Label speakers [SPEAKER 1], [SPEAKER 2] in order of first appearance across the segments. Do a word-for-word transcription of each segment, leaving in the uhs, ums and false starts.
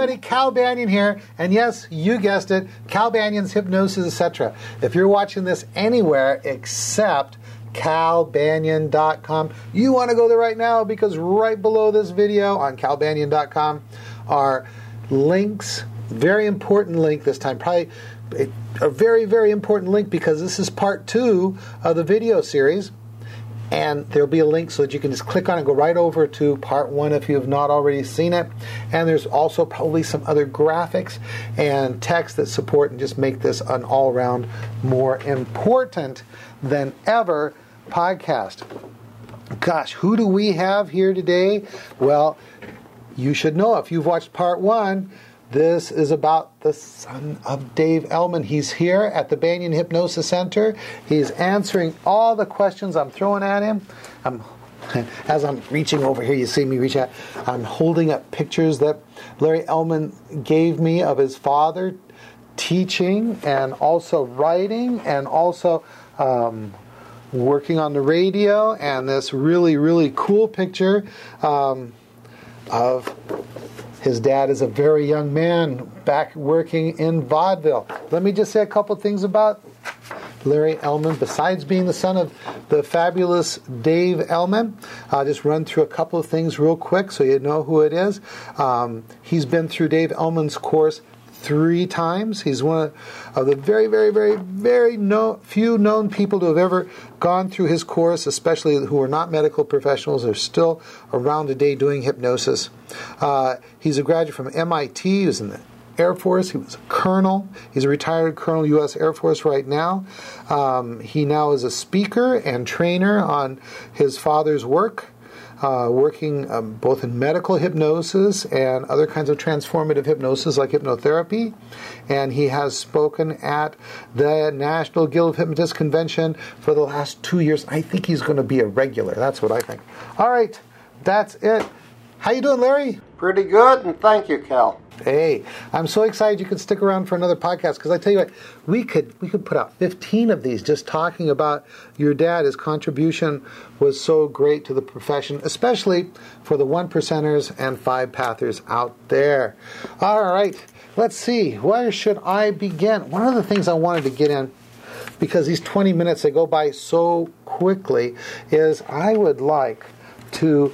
[SPEAKER 1] everybody, Cal Banyan here, and yes, you guessed it, Cal Banyan's Hypnosis, et cetera. If you're watching this anywhere except cal banyan dot com, you want to go there right now, because right below this video on cal banyan dot com are links, very important link this time, probably a very, very important link, because this is part two of the video series. And there'll be a link so that you can just click on it and go right over to part one if you have not already seen it. And there's also probably some other graphics and text that support and just make this an all-round more important than ever podcast. Gosh, who do we have here today? Well, you should know if you've watched part one. This is about the son of Dave Elman. He's here at the Banyan Hypnosis Center. He's answering all the questions I'm throwing at him. I'm, as I'm reaching over here, you see me reach out, I'm holding up pictures that Larry Elman gave me of his father teaching and also writing and also um, working on the radio, and this really, really cool picture um, of his dad is a very young man back working in vaudeville. Let me just say a couple things about Larry Elman. Besides being the son of the fabulous Dave Elman, I'll just run through a couple of things real quick so you know who it is. Um, he's been through Dave Elman's course three times. He's one of the very, very, very, very no, few known people to have ever gone through his course, especially who are not medical professionals, are still around today doing hypnosis. Uh, he's a graduate from M I T. He was in the Air Force. He was a colonel. He's a retired colonel, U S Air Force right now. Um, he now is a speaker and trainer on his father's work. Uh, working um, both in medical hypnosis and other kinds of transformative hypnosis like hypnotherapy. And he has spoken at the National Guild of Hypnotists Convention for the last two years. I think he's going to be a regular. That's what I think. All right, that's it. How you doing, Larry?
[SPEAKER 2] Pretty good, and thank you, Cal.
[SPEAKER 1] Hey, I'm so excited you could stick around for another podcast, because I tell you what, we could we could put out fifteen of these just talking about your dad. His contribution was so great to the profession, especially for the one percenters and five pathers out there. All right, let's see. Where should I begin? One of the things I wanted to get in, because these twenty minutes, they go by so quickly, is I would like to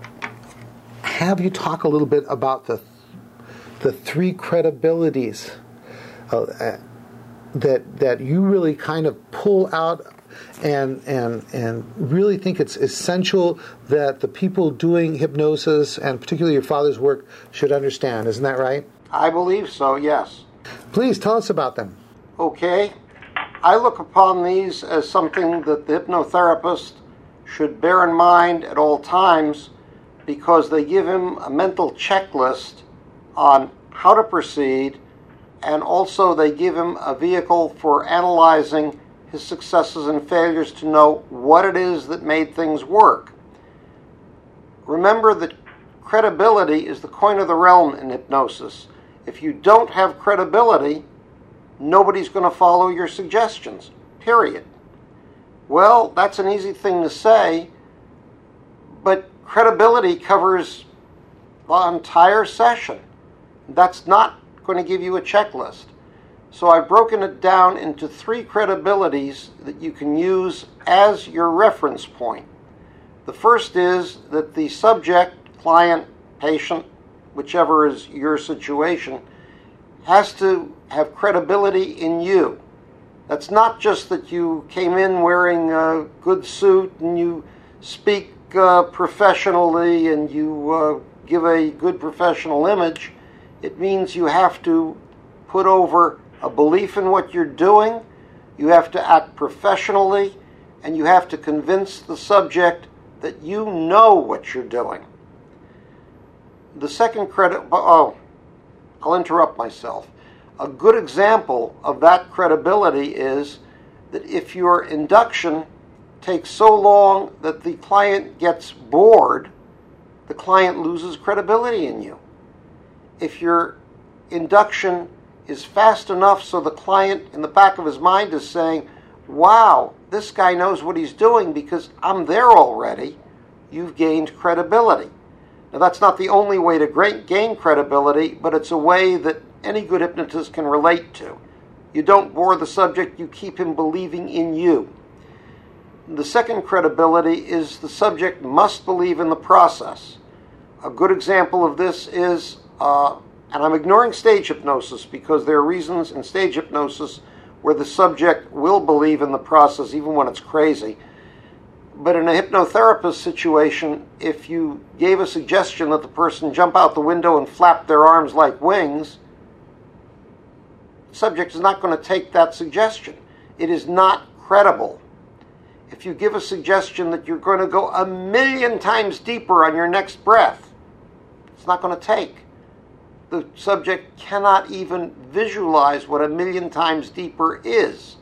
[SPEAKER 1] have you talk a little bit about the the three credibilities uh, that that you really kind of pull out and and and really think it's essential that the people doing hypnosis, and particularly your father's work, should understand. Isn't that right?
[SPEAKER 2] I believe so, yes.
[SPEAKER 1] Please tell us about them.
[SPEAKER 2] Okay. I look upon these as something that the hypnotherapist should bear in mind at all times, because they give him a mental checklist on how to proceed, and also they give him a vehicle for analyzing his successes and failures to know what it is that made things work. Remember that credibility is the coin of the realm in hypnosis. If you don't have credibility, nobody's going to follow your suggestions, period. Well, that's an easy thing to say, but credibility covers the entire session. That's not going to give you a checklist. So I've broken it down into three credibilities that you can use as your reference point. The first is that the subject, client, patient, whichever is your situation, has to have credibility in you. That's not just that you came in wearing a good suit and you speak uh, professionally and you uh, give a good professional image. It means you have to put over a belief in what you're doing, you have to act professionally, and you have to convince the subject that you know what you're doing. The second credit, oh, I'll interrupt myself. A good example of that credibility is that if your induction takes so long that the client gets bored, the client loses credibility in you. If your induction is fast enough so the client in the back of his mind is saying, wow, this guy knows what he's doing because I'm there already, you've gained credibility. Now, that's not the only way to great gain credibility, but it's a way that any good hypnotist can relate to. You don't bore the subject, you keep him believing in you. The second credibility is the subject must believe in the process. A good example of this is, uh, and I'm ignoring stage hypnosis because there are reasons in stage hypnosis where the subject will believe in the process even when it's crazy. But in a hypnotherapist situation, if you gave a suggestion that the person jump out the window and flap their arms like wings, the subject is not going to take that suggestion. It is not credible. If you give a suggestion that you're going to go a million times deeper on your next breath, it's not going to take. The subject cannot even visualize what a million times deeper is.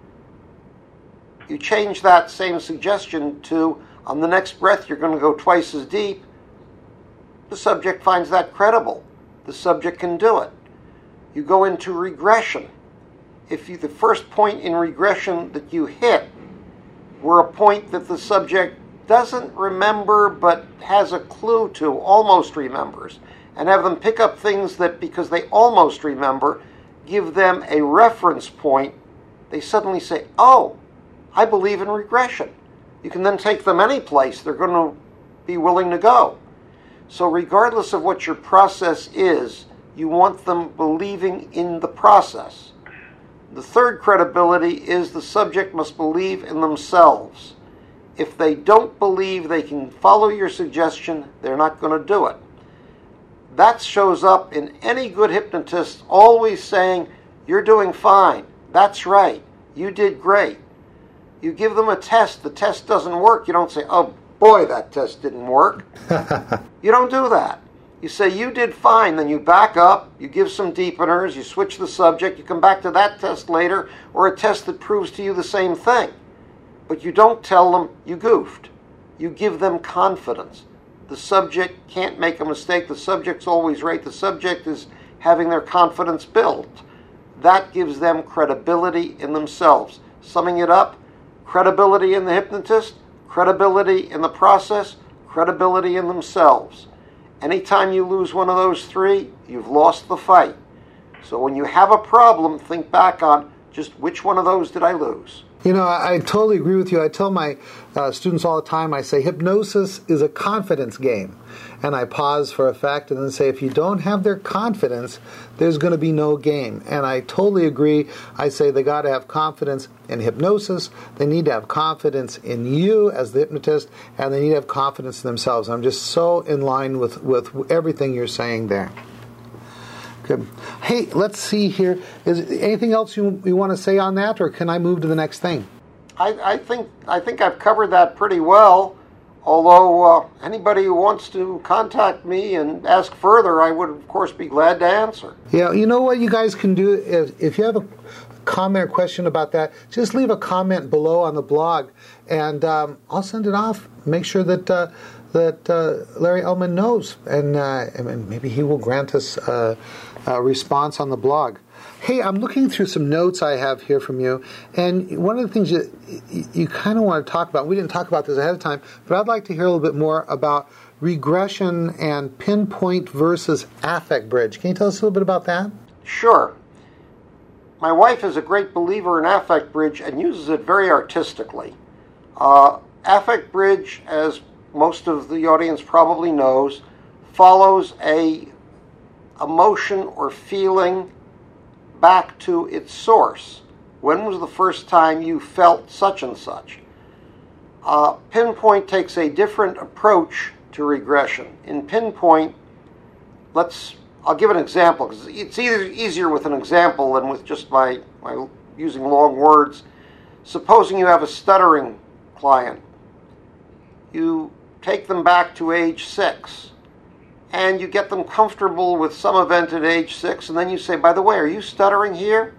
[SPEAKER 2] You change that same suggestion to, on the next breath, you're going to go twice as deep. The subject finds that credible. The subject can do it. You go into regression. If you, the first point in regression that you hit were a point that the subject doesn't remember but has a clue to, almost remembers, and have them pick up things that, because they almost remember, give them a reference point, they suddenly say, oh, I believe in regression. You can then take them any place. They're going to be willing to go. So regardless of what your process is, you want them believing in the process. The third credibility is the subject must believe in themselves. If they don't believe they can follow your suggestion, they're not going to do it. That shows up in any good hypnotist always saying, you're doing fine. That's right. You did great. You give them a test. The test doesn't work. You don't say, oh boy, that test didn't work. You don't do that. You say, you did fine. Then you back up. You give some deepeners. You switch the subject. You come back to that test later, or a test that proves to you the same thing. But you don't tell them you goofed. You give them confidence. The subject can't make a mistake. The subject's always right. The subject is having their confidence built. That gives them credibility in themselves. Summing it up, credibility in the hypnotist, credibility in the process, credibility in themselves. Anytime you lose one of those three, you've lost the fight. So when you have a problem, think back on just which one of those did I lose.
[SPEAKER 1] You know, I, I totally agree with you. I tell my uh, students all the time, I say hypnosis is a confidence game. And I pause for effect and then say, if you don't have their confidence, there's going to be no game. And I totally agree. I say they got to have confidence in hypnosis. They need to have confidence in you as the hypnotist, and they need to have confidence in themselves. I'm just so in line with, with everything you're saying there. Good. Hey, let's see here. Is anything else you, you want to say on that, or can I move to the next thing?
[SPEAKER 2] I, I think I think I've covered that pretty well. Although uh, anybody who wants to contact me and ask further, I would, of course, be glad to answer.
[SPEAKER 1] Yeah, you know what you guys can do? If, if you have a comment or question about that, just leave a comment below on the blog, and um, I'll send it off. Make sure that uh, that uh, Larry Ellman knows, and, uh, and maybe he will grant us uh, a response on the blog. Hey, I'm looking through some notes I have here from you, and one of the things you, you, you kind of want to talk about, we didn't talk about this ahead of time, but I'd like to hear a little bit more about regression and pinpoint versus affect bridge. Can you tell us a little bit about that?
[SPEAKER 2] Sure. My wife is a great believer in affect bridge and uses it very artistically. Uh, affect bridge, as most of the audience probably knows, follows a emotion or feeling back to its source. When was the first time you felt such and such? Uh, pinpoint takes a different approach to regression. In pinpoint, let's, I'll give an example, because it's either easier with an example than with just my, my using long words. Supposing you have a stuttering client. You take them back to age six, and you get them comfortable with some event at age six, and then you say, by the way, are you stuttering here?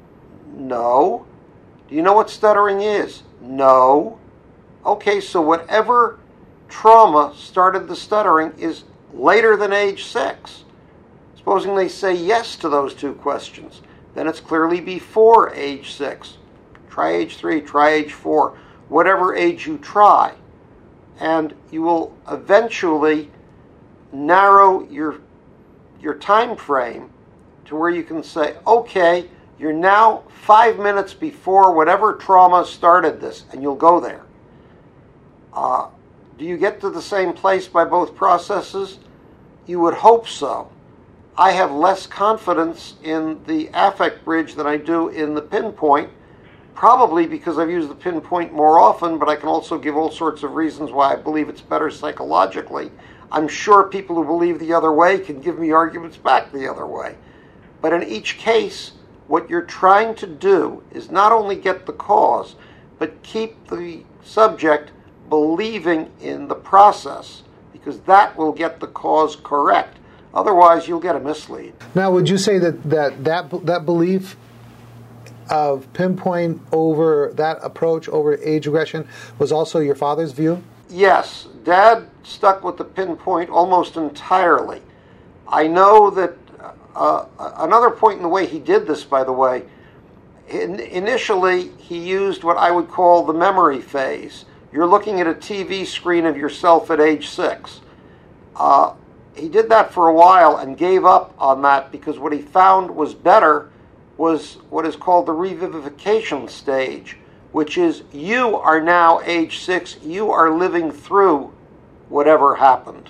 [SPEAKER 2] No. Do you know what stuttering is? No. Okay, so whatever trauma started the stuttering is later than age six. Supposing they say yes to those two questions, then it's clearly before age six. Try age three, try age four, whatever age you try. And you will eventually narrow your your time frame to where you can say, okay, you're now five minutes before whatever trauma started this, and you'll go there. Uh, do you get to the same place by both processes? You would hope so. I have less confidence in the affect bridge than I do in the pinpoint, probably because I've used the pinpoint more often, but I can also give all sorts of reasons why I believe it's better psychologically. I'm sure people who believe the other way can give me arguments back the other way. But in each case, what you're trying to do is not only get the cause, but keep the subject believing in the process, because that will get the cause correct. Otherwise, you'll get a mislead.
[SPEAKER 1] Now, would you say that that, that, that belief of pinpoint over, that approach over age regression was also your father's view?
[SPEAKER 2] Yes. Dad stuck with the pinpoint almost entirely. I know that uh, another point in the way he did this, by the way, in, initially he used what I would call the memory phase. You're looking at a T V screen of yourself at age six. Uh, he did that for a while and gave up on that because what he found was better was what is called the revivification stage, which is you are now age six, you are living through whatever happened.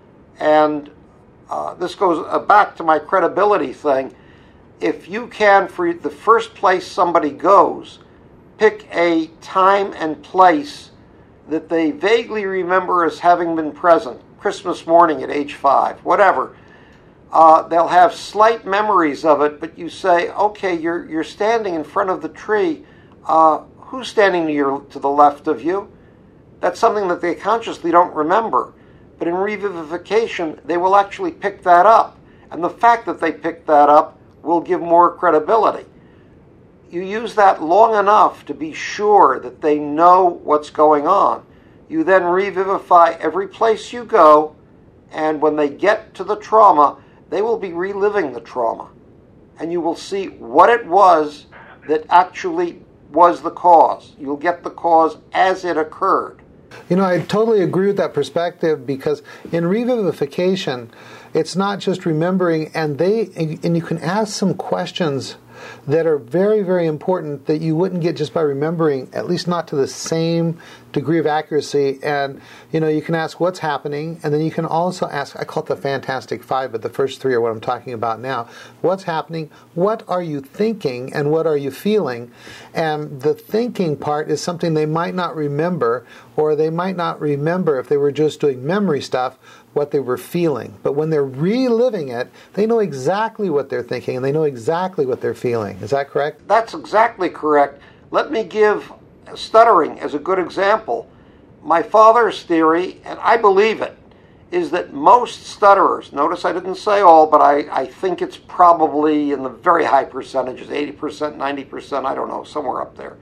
[SPEAKER 2] And uh, this goes uh, back to my credibility thing. If you can, for the first place somebody goes, pick a time and place that they vaguely remember as having been present, Christmas morning at age five, whatever. Uh, they'll have slight memories of it, but you say, okay, you're you're standing in front of the tree. Uh, who's standing to your to the left of you? That's something that they consciously don't remember. But in revivification, they will actually pick that up. And the fact that they picked that up will give more credibility. You use that long enough to be sure that they know what's going on. You then revivify every place you go, and when they get to the trauma, they will be reliving the trauma. And you will see what it was that actually was the cause. You'll get the cause as it occurred.
[SPEAKER 1] You know, I totally agree with that perspective, because in revivification, it's not just remembering, and they and you can ask some questions that are very, very important that you wouldn't get just by remembering, at least not to the same degree of accuracy. And, you know, you can ask what's happening, and then you can also ask, I call it the Fantastic Five, but the first three are what I'm talking about now. What's happening? What are you thinking? And what are you feeling? And the thinking part is something they might not remember, or they might not remember if they were just doing memory stuff, what they were feeling. But when they're reliving it, they know exactly what they're thinking, and they know exactly what they're feeling. Is that correct?
[SPEAKER 2] That's exactly correct. Let me give stuttering as a good example. My father's theory, and I believe it, is that most stutterers, notice I didn't say all, but I, I think it's probably in the very high percentages, eighty percent, ninety percent, I don't know, somewhere up there.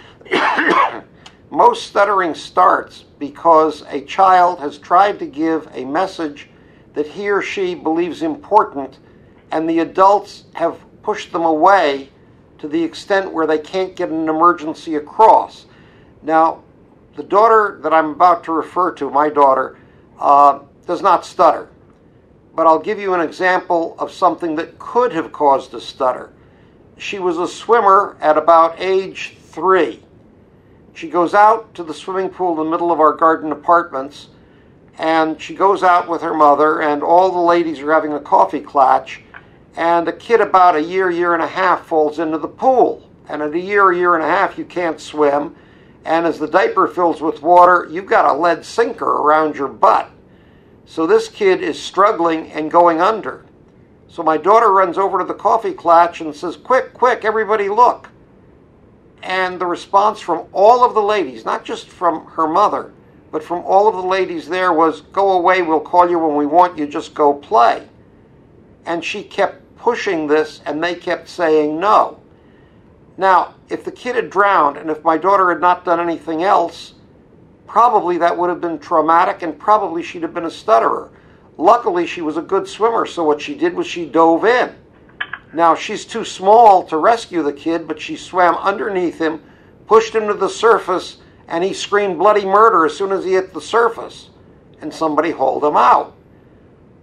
[SPEAKER 2] Most stuttering starts because a child has tried to give a message that he or she believes important, and the adults have pushed them away to the extent where they can't get an emergency across. Now, the daughter that I'm about to refer to, my daughter, uh, does not stutter. But I'll give you an example of something that could have caused a stutter. She was a swimmer at about age three. She goes out to the swimming pool in the middle of our garden apartments, and she goes out with her mother, and all the ladies are having a coffee clutch, and a kid about a year, year and a half falls into the pool. And at a year, year and a half, you can't swim, and as the diaper fills with water, you've got a lead sinker around your butt. So this kid is struggling and going under. So my daughter runs over to the coffee clutch and says, quick, quick, everybody look. And the response from all of the ladies, not just from her mother, but from all of the ladies there was, go away, we'll call you when we want you, just go play. And she kept pushing this, and they kept saying no. Now, if the kid had drowned, and if my daughter had not done anything else, probably that would have been traumatic, and probably she'd have been a stutterer. Luckily, she was a good swimmer, so what she did was she dove in. Now, she's too small to rescue the kid, but she swam underneath him, pushed him to the surface, and he screamed bloody murder as soon as he hit the surface. And somebody hauled him out.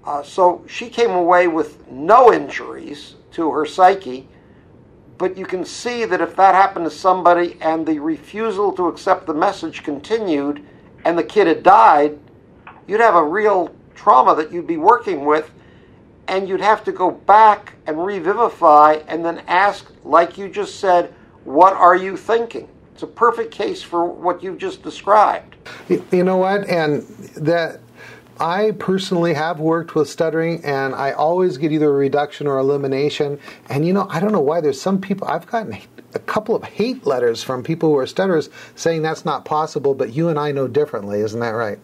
[SPEAKER 2] Uh, so she came away with no injuries to her psyche, but you can see that if that happened to somebody and the refusal to accept the message continued and the kid had died, you'd have a real trauma that you'd be working with, and you'd have to go back and revivify and then ask, like you just said, what are you thinking? It's a perfect case for what you've just described.
[SPEAKER 1] You know what? And that I personally have worked with stuttering, and I always get either a reduction or elimination. And you know, I don't know why. There's some people, I've gotten a couple of hate letters from people who are stutterers saying that's not possible, but you and I know differently. Isn't that right?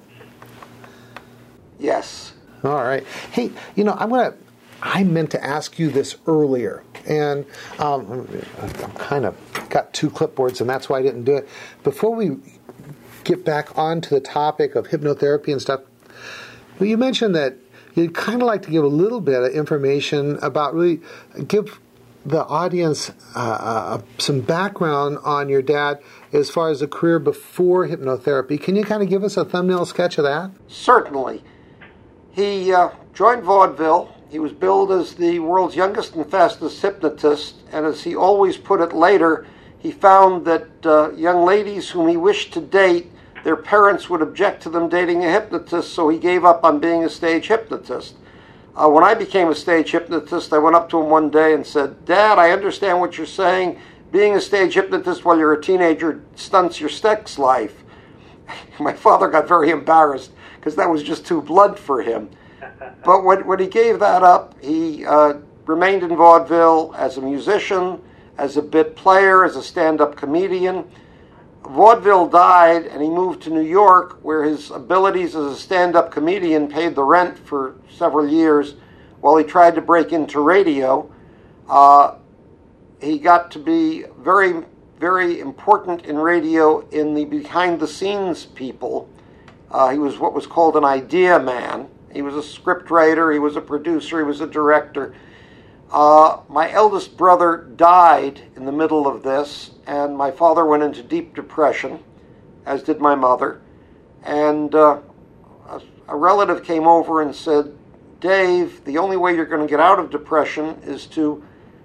[SPEAKER 2] Yes.
[SPEAKER 1] All right. Hey, you know, I'm going to, I meant to ask you this earlier, and um, I kind of got two clipboards, and that's why I didn't do it. Before we get back onto the topic of hypnotherapy and stuff, well, you mentioned that you'd kind of like to give a little bit of information about, really give the audience uh, uh, some background on your dad as far as a career before hypnotherapy. Can you kind of give us a thumbnail sketch of that?
[SPEAKER 2] Certainly. He uh, joined vaudeville. He was billed as the world's youngest and fastest hypnotist, and as he always put it later, he found that uh, young ladies whom he wished to date, their parents would object to them dating a hypnotist, so he gave up on being a stage hypnotist. Uh, when I became a stage hypnotist, I went up to him one day and said, "Dad, I understand what you're saying. Being a stage hypnotist while you're a teenager stunts your sex life." My father got very embarrassed because that was just too blunt for him. But when, when he gave that up, he uh, remained in vaudeville as a musician, as a bit player, as a stand-up comedian. Vaudeville died, and he moved to New York, where his abilities as a stand-up comedian paid the rent for several years while he tried to break into radio. Uh, he got to be very, very important in radio in the behind-the-scenes people. Uh, he was what was called an idea man. He was a script writer, he was a producer, he was a director. Uh, my eldest brother died in the middle of this, and my father went into deep depression, as did my mother. And uh, a, a relative came over and said, "Dave, the only way you're going to get out of depression is to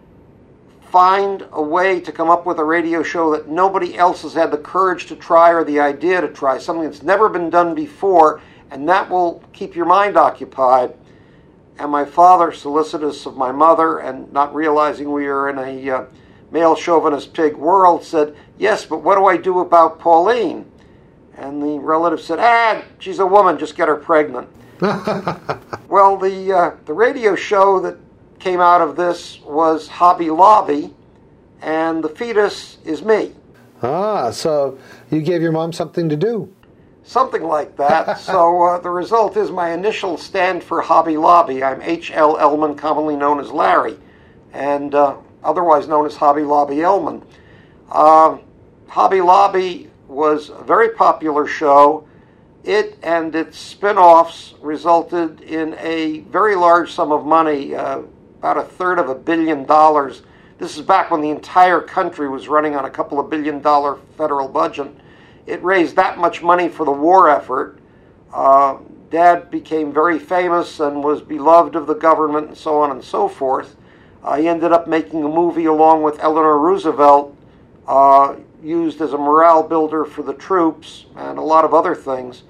[SPEAKER 2] find a way to come up with a radio show that nobody else has had the courage to try or the idea to try, something that's never been done before, and that will keep your mind occupied." And my father, solicitous of my mother and not realizing we were in a uh, male chauvinist pig world, said, "Yes, but what do I do about Pauline?" And the relative said, "Ah, she's a woman, just get her pregnant." Well, the uh, the radio show that came out of this was Hobby Lobby, and the fetus is me.
[SPEAKER 1] Ah, so you gave your mom something to do.
[SPEAKER 2] Something like that. So uh, the result is my initials stand for Hobby Lobby. I'm H L Ellman, commonly known as Larry, and uh, otherwise known as Hobby Lobby Ellman. Uh, Hobby Lobby was a very popular show. It and its spin-offs resulted in a very large sum of money, uh, about a third of a billion dollars. This is back when the entire country was running on a couple of billion dollar federal budget. It raised that much money for the war effort. Uh, Dad became very famous and was beloved of the government and so on and so forth. Uh, he ended up making a movie along with Eleanor Roosevelt, uh, used as a morale builder for the troops and a lot of other things.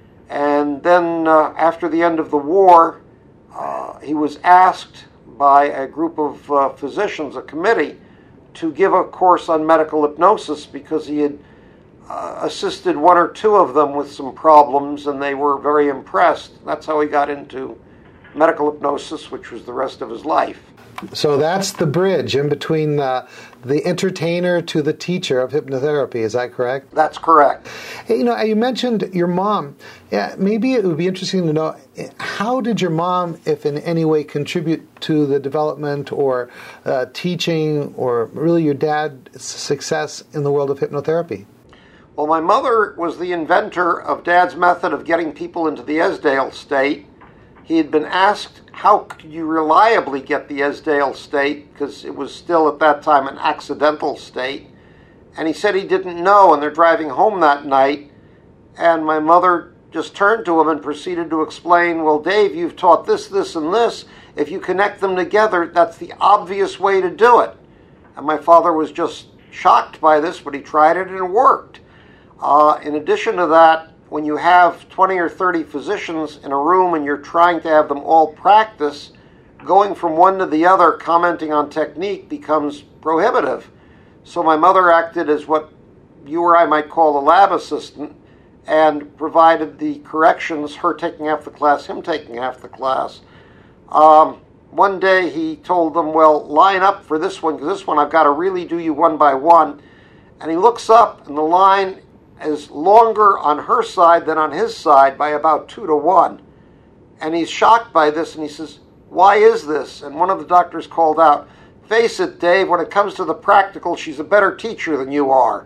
[SPEAKER 2] And then uh, after the end of the war, uh, he was asked by a group of uh, physicians, a committee, to give a course on medical hypnosis because he had uh, assisted one or two of them with some problems, and they were very impressed. That's how he got into medical hypnosis, which was the rest of his life.
[SPEAKER 1] So that's the bridge in between the, the entertainer to the teacher of hypnotherapy. Is that correct?
[SPEAKER 2] That's correct.
[SPEAKER 1] Hey, you know, you mentioned your mom. Yeah, maybe it would be interesting to know, how did your mom, if in any way, contribute to the development or uh, teaching or really your dad's success in the world of hypnotherapy?
[SPEAKER 2] Well, my mother was the inventor of Dad's method of getting people into the Esdale state. He had been asked, how could you reliably get the Esdale state, because it was still at that time an accidental state. And he said he didn't know, and they're driving home that night, and my mother just turned to him and proceeded to explain, well, Dave, you've taught this, this, and this. If you connect them together, that's the obvious way to do it. And my father was just shocked by this, but he tried it and it worked. Uh, in addition to that, when you have twenty or thirty physicians in a room and you're trying to have them all practice, going from one to the other, commenting on technique becomes prohibitive. So my mother acted as what you or I might call a lab assistant and provided the corrections, her taking half the class, him taking half the class. Um, one day he told them, well, line up for this one, because this one I've got to really do you one by one. And he looks up, and the line is longer on her side than on his side by about two to one. And he's shocked by this, and he says, why is this? And one of the doctors called out, face it, Dave, when it comes to the practical, she's a better teacher than you are.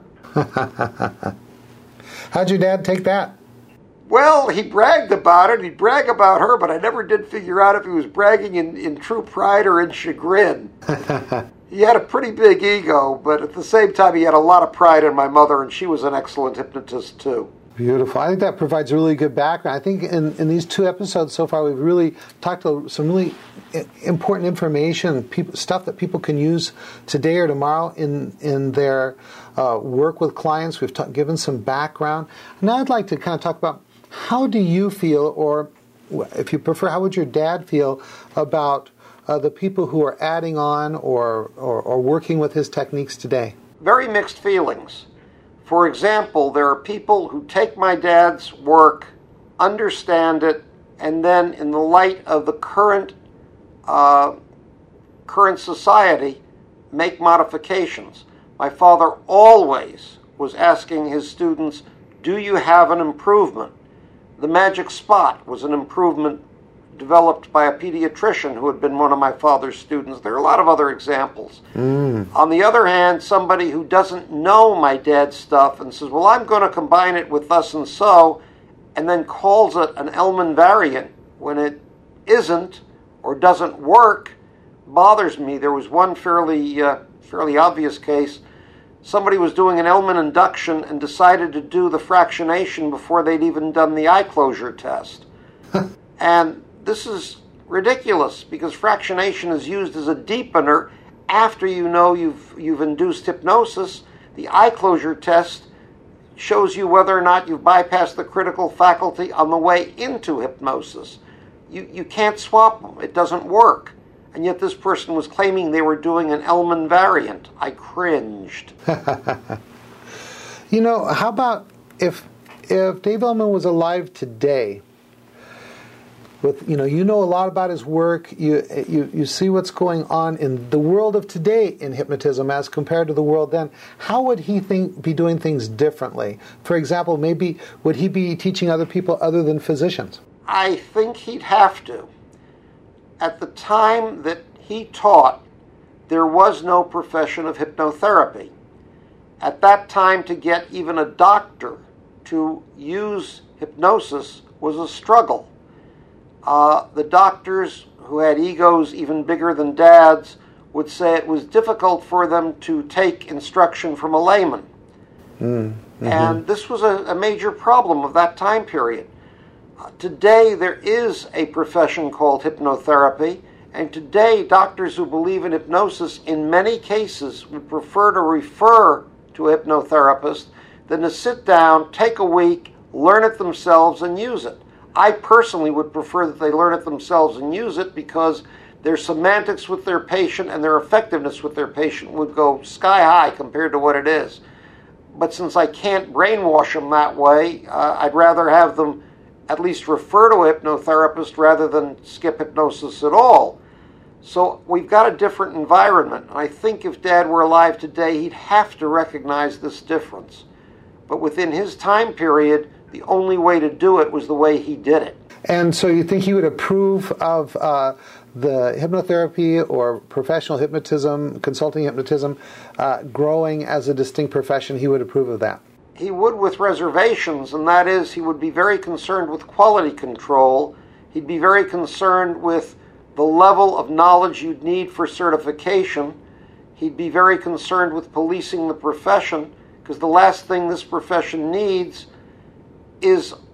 [SPEAKER 1] How'd your dad take that?
[SPEAKER 2] Well, he bragged about it. He'd brag about her, but I never did figure out if he was bragging in, in true pride or in chagrin. He had a pretty big ego, but at the same time, he had a lot of pride in my mother, and she was an excellent hypnotist, too.
[SPEAKER 1] Beautiful. I think that provides a really good background. I think in, in these two episodes so far, we've really talked about some really important information, people, stuff that people can use today or tomorrow in in their uh, work with clients. We've ta- given some background. Now I'd like to kind of talk about how do you feel, or if you prefer, how would your dad feel about uh, the people who are adding on or, or, or working with his techniques today?
[SPEAKER 2] Very mixed feelings. For example, there are people who take my dad's work, understand it, and then in the light of the current uh, current society, make modifications. My father always was asking his students, do you have an improvement? The magic spot was an improvement developed by a pediatrician who had been one of my father's students. There are a lot of other examples. Mm. On the other hand, somebody who doesn't know my dad's stuff and says, well, I'm going to combine it with thus and so, and then calls it an Elman variant when it isn't or doesn't work, bothers me. There was one fairly, uh, fairly obvious case. Somebody was doing an Elman induction and decided to do the fractionation before they'd even done the eye closure test. And this is ridiculous because fractionation is used as a deepener after you know you've you've induced hypnosis. The eye closure test shows you whether or not you've bypassed the critical faculty on the way into hypnosis. You you can't swap them. It doesn't work. And yet this person was claiming they were doing an Elman variant. I cringed.
[SPEAKER 1] You know, how about if if Dave Elman was alive today? With, you know, you know a lot about his work. You, you you see what's going on in the world of today in hypnotism as compared to the world then. How would he think be doing things differently? For example, maybe would he be teaching other people other than physicians?
[SPEAKER 2] I think he'd have to. At the time that he taught, there was no profession of hypnotherapy. At that time, to get even a doctor to use hypnosis was a struggle. Uh, the doctors who had egos even bigger than Dad's would say it was difficult for them to take instruction from a layman. Mm, mm-hmm. And this was a, a major problem of that time period. Uh, today there is a profession called hypnotherapy, and today doctors who believe in hypnosis in many cases would prefer to refer to a hypnotherapist than to sit down, take a week, learn it themselves, and use it. I personally would prefer that they learn it themselves and use it because their semantics with their patient and their effectiveness with their patient would go sky high compared to what it is. But since I can't brainwash them that way, uh, I'd rather have them at least refer to a hypnotherapist rather than skip hypnosis at all. So we've got a different environment. And I think if Dad were alive today, he'd have to recognize this difference. But within his time period, the only way to do it was the way he did it.
[SPEAKER 1] And so you think he would approve of uh, the hypnotherapy or professional hypnotism, consulting hypnotism, uh, growing as a distinct profession? He would approve of that?
[SPEAKER 2] He would with reservations, and that is he would be very concerned with quality control. He'd be very concerned with the level of knowledge you'd need for certification. He'd be very concerned with policing the profession, because the last thing this profession needs is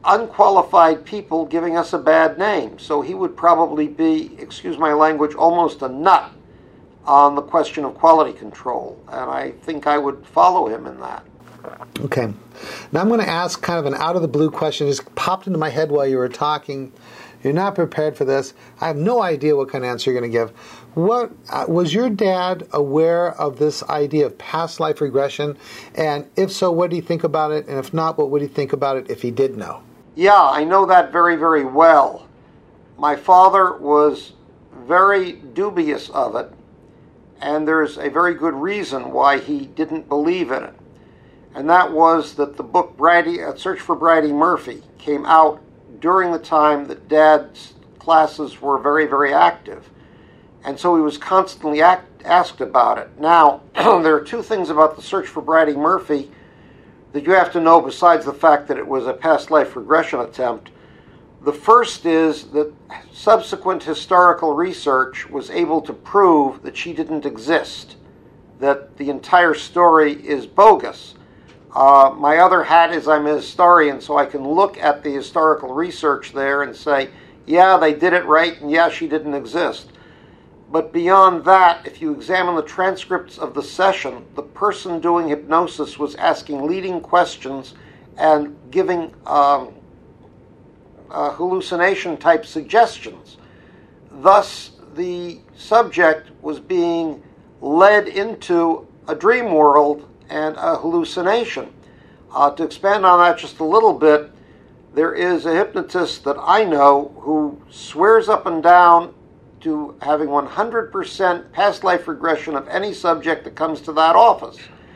[SPEAKER 2] unqualified people giving us a bad name. So he would probably be, excuse my language, almost a nut on the question of quality control. And I think I would follow him in that.
[SPEAKER 1] Okay. Now I'm going to ask kind of an out-of-the-blue question. It just popped into my head while you were talking. You're not prepared for this. I have no idea what kind of answer you're going to give. What uh, was your dad aware of this idea of past life regression? And if so, what do you think about it? And if not, what would he think about it if he did know?
[SPEAKER 2] Yeah, I know that very, very well. My father was very dubious of it, and there's a very good reason why he didn't believe in it. And that was that the book Bridie, uh, Search for Bridie Murphy came out during the time that Dad's classes were very, very active. And so he was constantly act, asked about it. Now, there are two things about the Search for Bridie Murphy that you have to know besides the fact that it was a past life regression attempt. The first is that subsequent historical research was able to prove that she didn't exist, that the entire story is bogus. Uh, my other hat is I'm a historian, so I can look at the historical research there and say, yeah, they did it right, and yeah, she didn't exist. But beyond that, if you examine the transcripts of the session, the person doing hypnosis was asking leading questions and giving um, uh, hallucination-type suggestions. Thus, the subject was being led into a dream world and a hallucination. Uh, to expand on that just a little bit, there is a hypnotist that I know who swears up and down to having one hundred percent past life regression of any subject that comes to that office.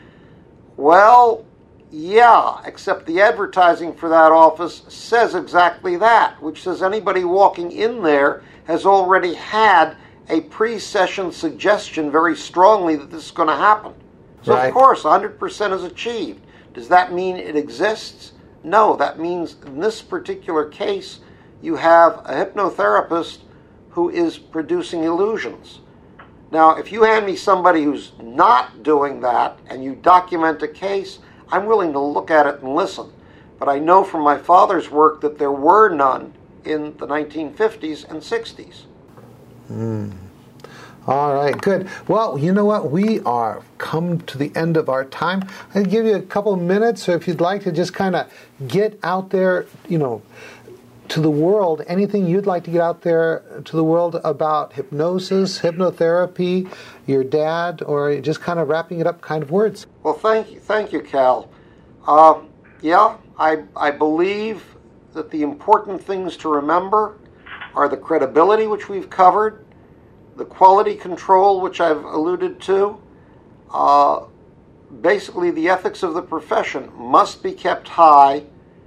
[SPEAKER 2] Well, yeah, except the advertising for that office says exactly that, which says anybody walking in there has already had a pre-session suggestion very strongly that this is going to happen. So, right. Of course, one hundred percent is achieved. Does that mean it exists? No, that means in this particular case, you have a hypnotherapist who is producing illusions. Now, if you hand me somebody who's not doing that and you document a case, I'm willing to look at it and listen. But I know from my father's work that there were none in the nineteen fifties and sixties.
[SPEAKER 1] Hmm. All right, good. Well, you know what? We are come to the end of our time. I'll give you a couple of minutes, so if you'd like to just kind of get out there, you know, to the world, anything you'd like to get out there to the world about hypnosis, hypnotherapy, your dad, or just kind of wrapping it up kind of words.
[SPEAKER 2] Well, thank you, thank you, Cal. Uh, yeah, I, I believe that the important things to remember are the credibility, which we've covered, the quality control, which I've alluded to. Uh, basically, the ethics of the profession must be kept high,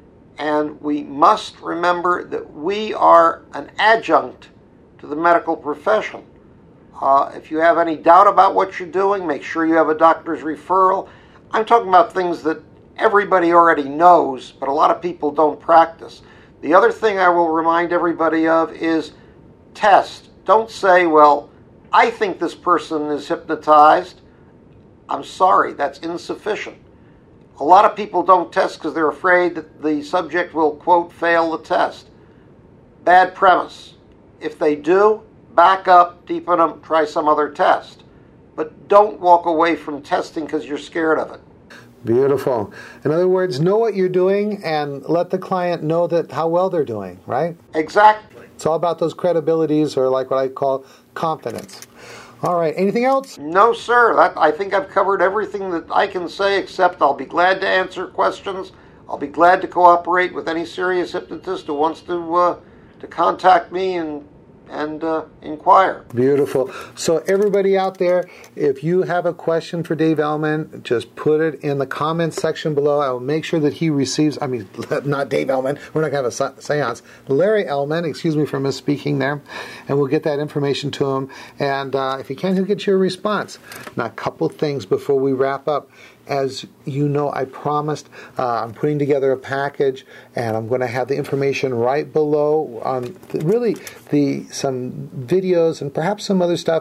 [SPEAKER 2] and we must remember that we are an adjunct to the medical profession. Uh, if you have any doubt about what you're doing, make sure you have a doctor's referral. I'm talking about things that everybody already knows, but a lot of people don't practice. The other thing I will remind everybody of is test. Don't say, well, I think this person is hypnotized. I'm sorry, that's insufficient. A lot of people don't test because they're afraid that the subject will, quote, fail the test. Bad premise. If they do, back up, deepen them, try some other test. But don't walk away from testing because you're scared of it.
[SPEAKER 1] Beautiful. In other words, know what you're doing and let the client know that how well they're doing, right?
[SPEAKER 2] Exactly.
[SPEAKER 1] It's all about those credibilities, or like what I call confidence. All right. Anything else?
[SPEAKER 2] No, sir. That, I think I've covered everything that I can say, except I'll be glad to answer questions. I'll be glad to cooperate with any serious hypnotist who wants to uh, to contact me and and uh, inquire.
[SPEAKER 1] Beautiful. So everybody out there, if you have a question for Dave Ellman, just put it in the comments section below. I will make sure that he receives, I mean, not Dave Ellman, we're not going to have a seance, Larry Ellman, excuse me for misspeaking there, and we'll get that information to him, and uh, if he can, he'll get you a response. Now, a couple things before we wrap up. As you know, I promised uh, I'm putting together a package, and I'm going to have the information right below on the, really the some videos and perhaps some other stuff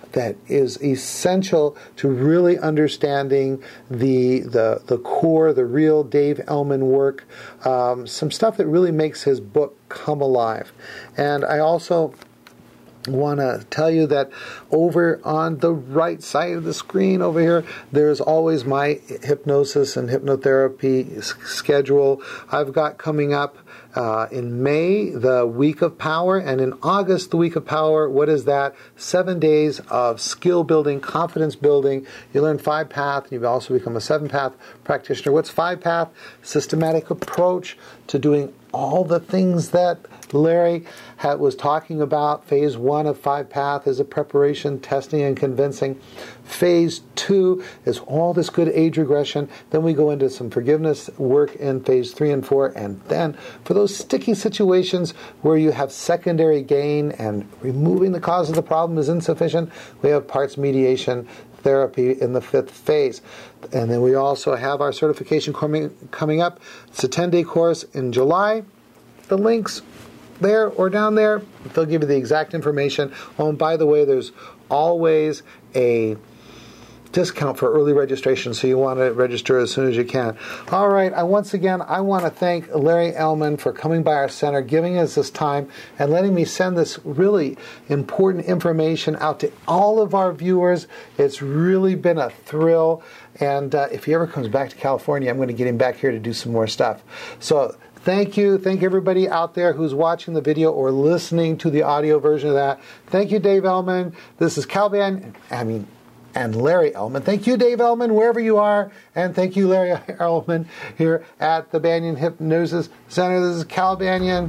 [SPEAKER 1] that is essential to really understanding the the the core, the real Dave Elman work. Um, some stuff that really makes his book come alive. And I also want to tell you that over on the right side of the screen over here, there's always my hypnosis and hypnotherapy s- schedule. I've got coming up uh, in May, the Week of Power, and in August, the Week of Power. What is that? Seven days of skill building, confidence building. You learn five path, and you also become a seven path practitioner. What's five path? Systematic approach to doing all the things that Larry had, was talking about. Phase one of Five Path is a preparation, testing, and convincing. Phase two is all this good age regression. Then we go into some forgiveness work in phase three and four. And then for those sticky situations where you have secondary gain and removing the cause of the problem is insufficient, we have parts mediation therapy in the fifth phase. And then we also have our certification coming, coming up. It's a ten-day course in July. The links there or down there, they'll give you the exact information. Oh, and by the way, there's always a discount for early registration, so you want to register as soon as you can. All right, I once again, I want to thank Larry Elman for coming by our center, giving us this time, and letting me send this really important information out to all of our viewers. It's really been a thrill, and uh, if he ever comes back to California, I'm going to get him back here to do some more stuff. So thank you. Thank everybody out there who's watching the video or listening to the audio version of that. Thank you, Dave Elman. This is Cal Banyan, I mean, and Larry Elman. Thank you, Dave Elman, wherever you are. And thank you, Larry Elman, here at the Banyan Hypnosis Center. This is Cal Banyan,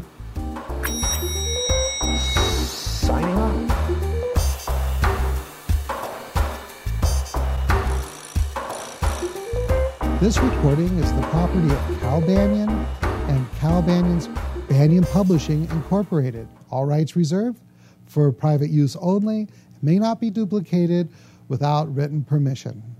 [SPEAKER 1] signing off.
[SPEAKER 3] This recording is the property of Cal Banyan and Cal Banyan's Banyan Publishing, Incorporated. All rights reserved for private use only. May not be duplicated without written permission.